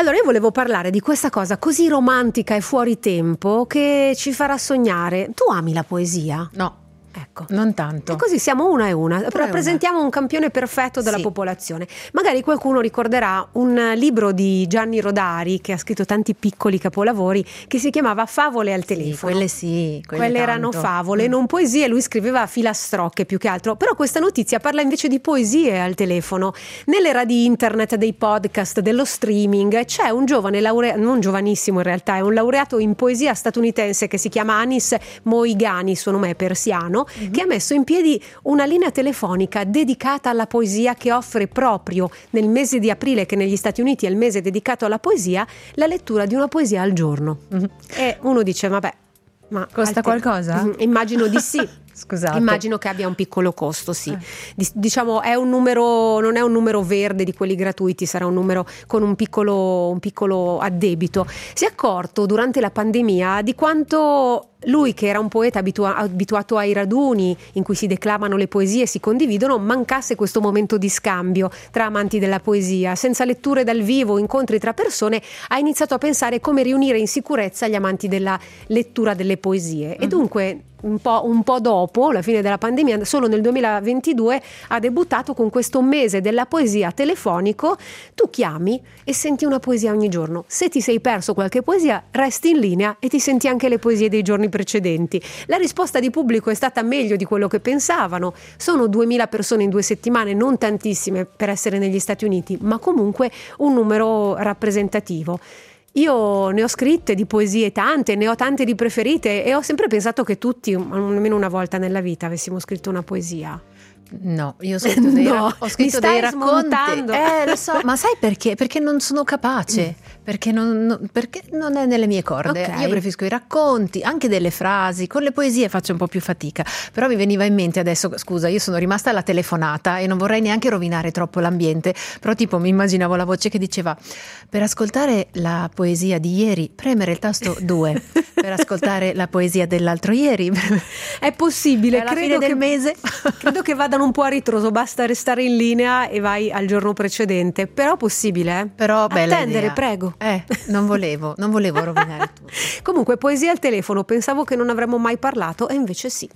Allora, io volevo parlare di questa cosa così romantica e fuori tempo che ci farà sognare. Tu ami la poesia? No. Ecco. Non tanto. E così siamo una e una. Rappresentiamo un campione perfetto della popolazione. Magari qualcuno ricorderà un libro di Gianni Rodari che ha scritto tanti piccoli capolavori che si chiamava Favole al telefono. Quelle erano favole, non poesie. Lui scriveva filastrocche più che altro. Però questa notizia parla invece di poesie al telefono. Nell'era di internet, dei podcast, dello streaming, c'è un giovane laureato, non giovanissimo in realtà, è un laureato in poesia statunitense che si chiama Anis Moigani, suo nome è persiano, che ha messo in piedi una linea telefonica dedicata alla poesia, che offre proprio nel mese di aprile, che negli Stati Uniti è il mese dedicato alla poesia, la lettura di una poesia al giorno. E uno dice, vabbè, ma costa qualcosa? Immagino di sì. Scusate. Immagino che abbia un piccolo costo, sì. Diciamo è un numero, non è un numero verde di quelli gratuiti, sarà un numero con un piccolo addebito. Si è accorto durante la pandemia di quanto lui, che era un poeta abituato ai raduni in cui si declamano le poesie e si condividono, mancasse questo momento di scambio tra amanti della poesia. Senza letture dal vivo, incontri tra persone, ha iniziato a pensare come riunire in sicurezza gli amanti della lettura delle poesie. E dunque un po' dopo la fine della pandemia, solo nel 2022, ha debuttato con questo mese della poesia telefonico. Tu chiami e senti una poesia ogni giorno. Se ti sei perso qualche poesia, resti in linea e ti senti anche le poesie dei giorni precedenti. La risposta di pubblico è stata meglio di quello che pensavano. Sono 2000 persone in 2 settimane, non tantissime per essere negli Stati Uniti, ma comunque un numero rappresentativo. Io ne ho scritte di poesie tante, ne ho tante di preferite e ho sempre pensato che tutti, almeno una volta nella vita, avessimo scritto una poesia. No, io ho scritto dei racconti. Lo so, ma sai perché? Perché non sono capace, perché non è nelle mie corde. Okay. Io preferisco i racconti, anche delle frasi. Con le poesie faccio un po' più fatica. Però mi veniva in mente adesso, scusa, io sono rimasta alla telefonata e non vorrei neanche rovinare troppo l'ambiente, però tipo mi immaginavo la voce che diceva: per ascoltare la poesia di ieri premere il tasto 2, per ascoltare la poesia dell'altro ieri è possibile, alla fine del mese. Credo che vadano un po' a ritroso, basta restare in linea e vai al giorno precedente. Però possibile, eh? Però bella attendere, idea. prego. Non volevo rovinare tutto. Comunque, poesia al telefono, pensavo che non avremmo mai parlato e invece sì.